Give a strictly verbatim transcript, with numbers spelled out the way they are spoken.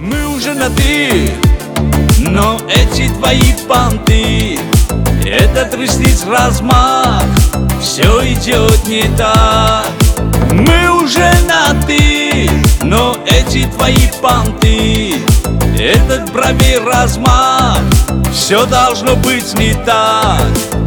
Мы уже на «ты», но эти твои понты, этот ресниц размах, все идет не так. Мы уже на «ты», но эти твои понты, этот брови размах, все должно быть не так.